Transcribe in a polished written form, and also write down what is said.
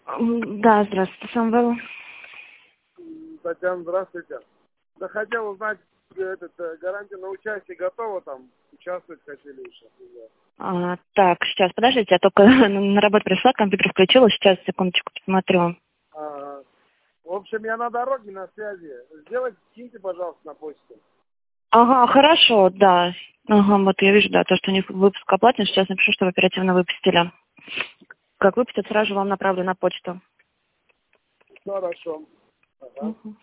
Да, здравствуйте, Самвел. Татьяна, здравствуйте. Да хотел узнать, гарантия на участие готова там? Участвовать хотели еще. Так, сейчас, подождите, я только на работу пришла, компьютер включила, сейчас, секундочку, посмотрю. В общем, я на дороге, на связи. Сделайте, киньте, пожалуйста, на почту. Ага, хорошо, да. Ага, вот я вижу, да, то, что у них выпуск оплачен, сейчас напишу, что вы оперативно выпустили. Как выпустят, сразу же вам направлю на почту. Хорошо. Ага.